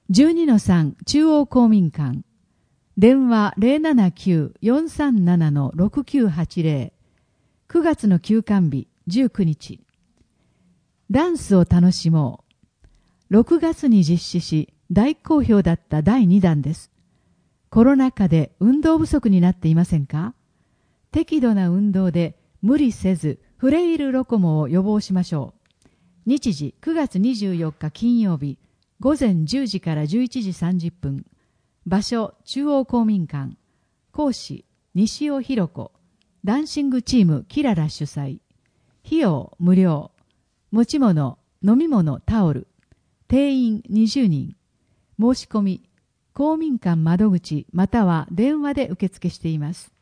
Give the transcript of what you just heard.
12-3 中央公民館。電話 079-437-6980。9月の休館日19日。ダンスを楽しもう。6月に実施し、大好評だった第2弾です。コロナ禍で運動不足になっていませんか？適度な運動で無理せずフレイルロコモを予防しましょう。日時9月24日金曜日午前10時から11時30分。場所中央公民館。講師西尾弘子。ダンシングチームキララ主催。費用無料。持ち物飲み物タオル。定員20人。申し込み公民館窓口または電話で受付しています。